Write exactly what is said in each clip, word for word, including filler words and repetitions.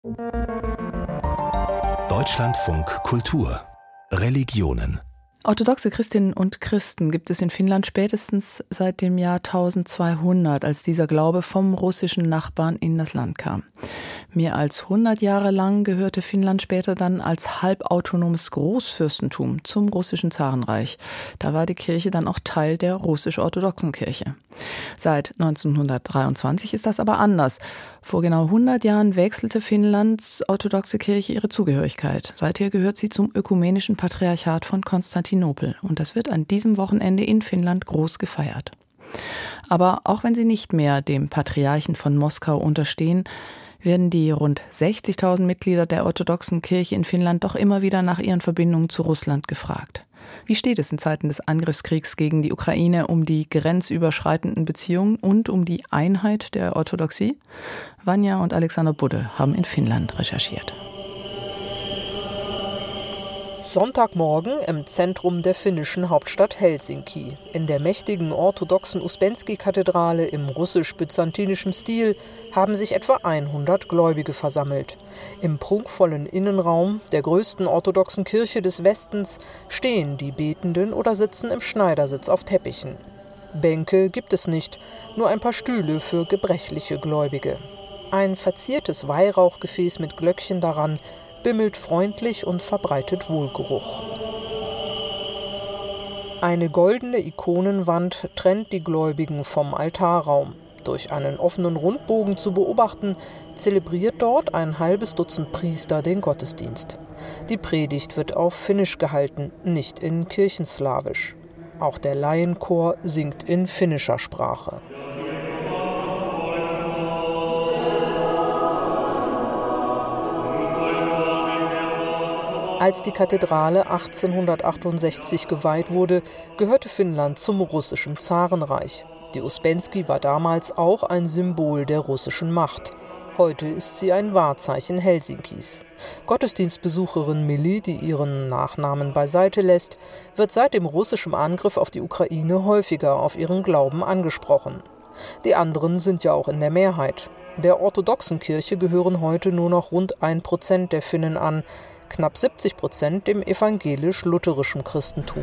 Deutschlandfunk Kultur Religionen. Orthodoxe Christinnen und Christen gibt es in Finnland spätestens seit dem Jahr eintausendzweihundert, als dieser Glaube vom russischen Nachbarn in das Land kam. Mehr als hundert Jahre lang gehörte Finnland später dann als halbautonomes Großfürstentum zum russischen Zarenreich. Da war die Kirche dann auch Teil der russisch-orthodoxen Kirche. Seit neunzehnhundertdreiundzwanzig ist das aber anders. Vor genau hundert Jahren wechselte Finnlands orthodoxe Kirche ihre Zugehörigkeit. Seither gehört sie zum ökumenischen Patriarchat von Konstantinopel. Und das wird an diesem Wochenende in Finnland groß gefeiert. Aber auch wenn sie nicht mehr dem Patriarchen von Moskau unterstehen, werden die rund sechzigtausend Mitglieder der orthodoxen Kirche in Finnland doch immer wieder nach ihren Verbindungen zu Russland gefragt. Wie steht es in Zeiten des Angriffskriegs gegen die Ukraine um die grenzüberschreitenden Beziehungen und um die Einheit der Orthodoxie? Vanja und Alexander Budde haben in Finnland recherchiert. Sonntagmorgen im Zentrum der finnischen Hauptstadt Helsinki. In der mächtigen orthodoxen Uspensky-Kathedrale im russisch-byzantinischen Stil haben sich etwa hundert Gläubige versammelt. Im prunkvollen Innenraum der größten orthodoxen Kirche des Westens stehen die Betenden oder sitzen im Schneidersitz auf Teppichen. Bänke gibt es nicht, nur ein paar Stühle für gebrechliche Gläubige. Ein verziertes Weihrauchgefäß mit Glöckchen daran bimmelt freundlich und verbreitet Wohlgeruch. Eine goldene Ikonenwand trennt die Gläubigen vom Altarraum. Durch einen offenen Rundbogen zu beobachten, zelebriert dort ein halbes Dutzend Priester den Gottesdienst. Die Predigt wird auf Finnisch gehalten, nicht in Kirchenslawisch. Auch der Laienchor singt in finnischer Sprache. Als die Kathedrale achtzehnhundertachtundsechzig geweiht wurde, gehörte Finnland zum russischen Zarenreich. Die Uspensky war damals auch ein Symbol der russischen Macht. Heute ist sie ein Wahrzeichen Helsinkis. Gottesdienstbesucherin Milli, die ihren Nachnamen beiseite lässt, wird seit dem russischen Angriff auf die Ukraine häufiger auf ihren Glauben angesprochen. Die anderen sind ja auch in der Mehrheit. Der orthodoxen Kirche gehören heute nur noch rund ein Prozent der Finnen an, knapp siebzig Prozent dem evangelisch-lutherischen Christentum.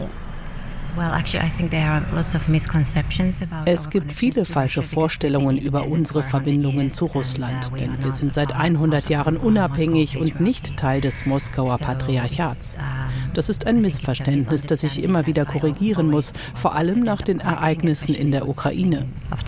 Es gibt viele falsche Vorstellungen über unsere Verbindungen zu Russland, denn wir sind seit hundert Jahren unabhängig und nicht Teil des Moskauer Patriarchats. Das ist ein Missverständnis, das ich immer wieder korrigieren muss, vor allem nach den Ereignissen in der Ukraine.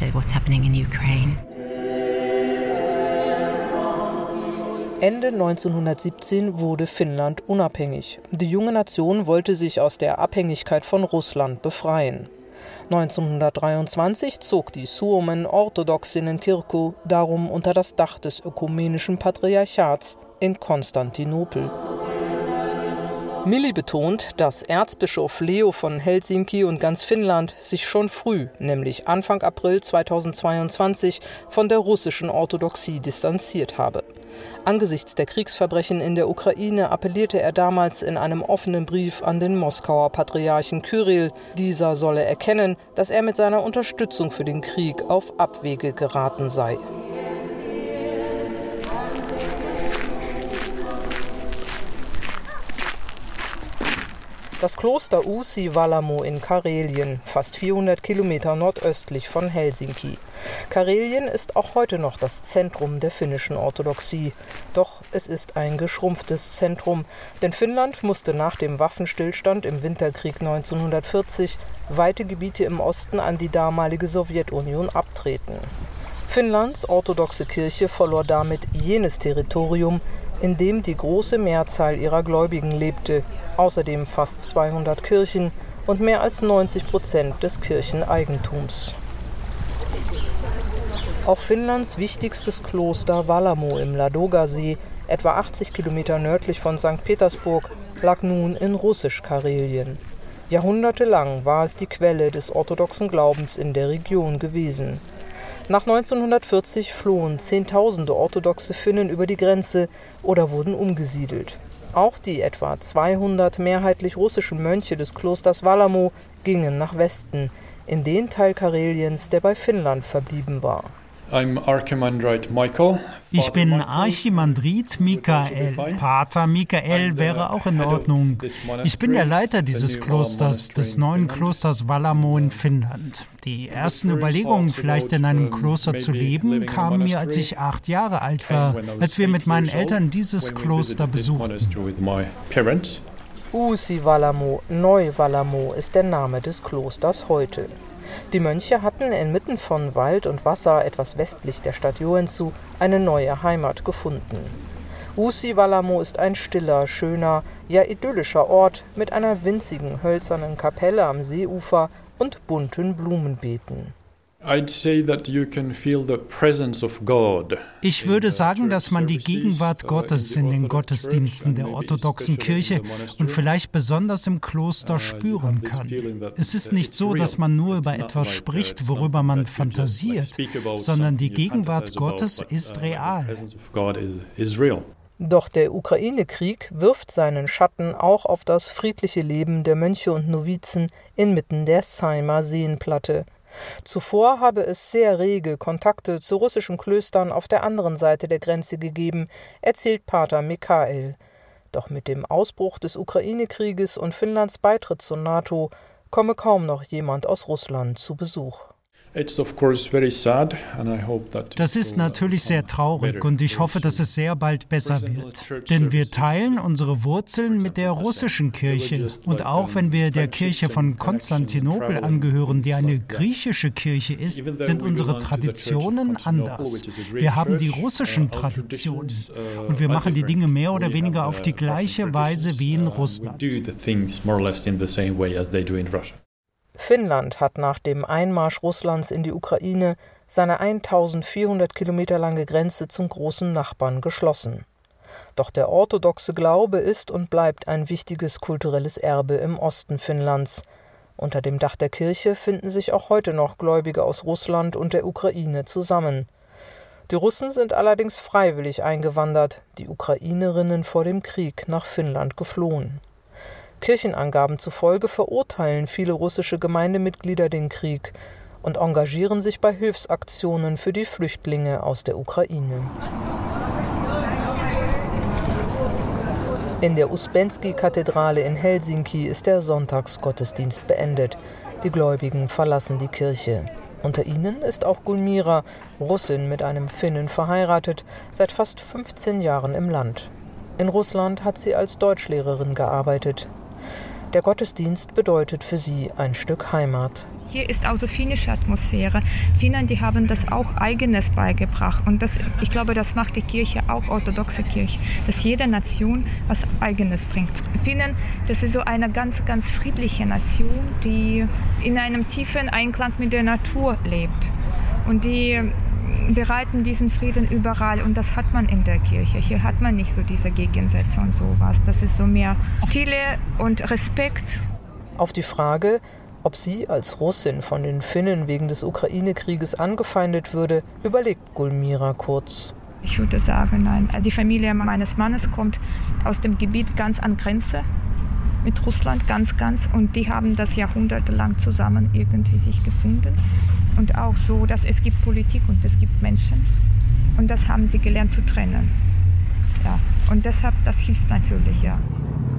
Ende neunzehnhundertsiebzehn wurde Finnland unabhängig. Die junge Nation wollte sich aus der Abhängigkeit von Russland befreien. neunzehnhundertdreiundzwanzig zog die Suomen Orthodoxinnenkirkko darum unter das Dach des ökumenischen Patriarchats in Konstantinopel. Milli betont, dass Erzbischof Leo von Helsinki und ganz Finnland sich schon früh, nämlich Anfang April zweitausendzweiundzwanzig, von der russischen Orthodoxie distanziert habe. Angesichts der Kriegsverbrechen in der Ukraine appellierte er damals in einem offenen Brief an den Moskauer Patriarchen Kyrill. Dieser solle erkennen, dass er mit seiner Unterstützung für den Krieg auf Abwege geraten sei. Das Kloster Uusi-Vallamo in Karelien, fast vierhundert Kilometer nordöstlich von Helsinki. Karelien ist auch heute noch das Zentrum der finnischen Orthodoxie. Doch es ist ein geschrumpftes Zentrum, denn Finnland musste nach dem Waffenstillstand im Winterkrieg neunzehnhundertvierzig weite Gebiete im Osten an die damalige Sowjetunion abtreten. Finnlands orthodoxe Kirche verlor damit jenes Territorium, in dem die große Mehrzahl ihrer Gläubigen lebte, außerdem fast zweihundert Kirchen und mehr als neunzig Prozent des Kircheneigentums. Auch Finnlands wichtigstes Kloster Vallamo im Ladogasee, etwa achtzig Kilometer nördlich von Sankt Petersburg, lag nun in Russisch-Karelien. Jahrhundertelang war es die Quelle des orthodoxen Glaubens in der Region gewesen. Nach neunzehnhundertvierzig flohen Zehntausende orthodoxe Finnen über die Grenze oder wurden umgesiedelt. Auch die etwa zweihundert mehrheitlich russischen Mönche des Klosters Vallamo gingen nach Westen, in den Teil Kareliens, der bei Finnland verblieben war. Ich bin Archimandrit Michael. Pater Michael wäre auch in Ordnung. Ich bin der Leiter dieses Klosters, des neuen Klosters Wallamo in Finnland. Die ersten Überlegungen, vielleicht in einem Kloster zu leben, kamen mir, als ich acht Jahre alt war, als wir mit meinen Eltern dieses Kloster besuchten. Uusi Wallamo, Neu-Wallamo ist der Name des Klosters heute. Die Mönche hatten inmitten von Wald und Wasser, etwas westlich der Stadt Joensuu, eine neue Heimat gefunden. Uusi Wallamo ist ein stiller, schöner, ja idyllischer Ort mit einer winzigen hölzernen Kapelle am Seeufer und bunten Blumenbeeten. Ich würde sagen, dass man die Gegenwart Gottes in den Gottesdiensten der orthodoxen Kirche und vielleicht besonders im Kloster spüren kann. Es ist nicht so, dass man nur über etwas spricht, worüber man fantasiert, sondern die Gegenwart Gottes ist real. Doch der Ukraine-Krieg wirft seinen Schatten auch auf das friedliche Leben der Mönche und Novizen inmitten der Saimaa Seenplatte. Zuvor habe es sehr rege Kontakte zu russischen Klöstern auf der anderen Seite der Grenze gegeben, erzählt Pater Michael. Doch mit dem Ausbruch des Ukraine-Krieges und Finnlands Beitritt zur NATO komme kaum noch jemand aus Russland zu Besuch. Das ist natürlich sehr traurig und ich hoffe, dass es sehr bald besser wird. Denn wir teilen unsere Wurzeln mit der russischen Kirche. Und auch wenn wir der Kirche von Konstantinopel angehören, die eine griechische Kirche ist, sind unsere Traditionen anders. Wir haben die russischen Traditionen und wir machen die Dinge mehr oder weniger auf die gleiche Weise wie in Russland. Finnland hat nach dem Einmarsch Russlands in die Ukraine seine eintausendvierhundert Kilometer lange Grenze zum großen Nachbarn geschlossen. Doch der orthodoxe Glaube ist und bleibt ein wichtiges kulturelles Erbe im Osten Finnlands. Unter dem Dach der Kirche finden sich auch heute noch Gläubige aus Russland und der Ukraine zusammen. Die Russen sind allerdings freiwillig eingewandert, die Ukrainerinnen vor dem Krieg nach Finnland geflohen. Kirchenangaben zufolge verurteilen viele russische Gemeindemitglieder den Krieg und engagieren sich bei Hilfsaktionen für die Flüchtlinge aus der Ukraine. In der Uspensky-Kathedrale in Helsinki ist der Sonntagsgottesdienst beendet. Die Gläubigen verlassen die Kirche. Unter ihnen ist auch Gulmira, Russin mit einem Finnen verheiratet, seit fast fünfzehn Jahren im Land. In Russland hat sie als Deutschlehrerin gearbeitet. Der Gottesdienst bedeutet für sie ein Stück Heimat. Hier ist auch so finnische Atmosphäre. Finnen, die haben das auch Eigenes beigebracht. Und das, ich glaube, das macht die Kirche, auch orthodoxe Kirche, dass jede Nation was Eigenes bringt. Finnen, das ist so eine ganz, ganz friedliche Nation, die in einem tiefen Einklang mit der Natur lebt. Und die bereiten diesen Frieden überall und das hat man in der Kirche. Hier hat man nicht so diese Gegensätze und sowas. Das ist so mehr Stille und Respekt. Auf die Frage, ob sie als Russin von den Finnen wegen des Ukraine-Krieges angefeindet würde, überlegt Gulmira kurz. Ich würde sagen, nein. Die Familie meines Mannes kommt aus dem Gebiet ganz an Grenze mit Russland, ganz, ganz. Und die haben das jahrhundertelang zusammen irgendwie sich gefunden. Und auch so, dass es gibt Politik und es gibt Menschen. Und das haben sie gelernt zu trennen. Ja. Und deshalb, das hilft natürlich, ja.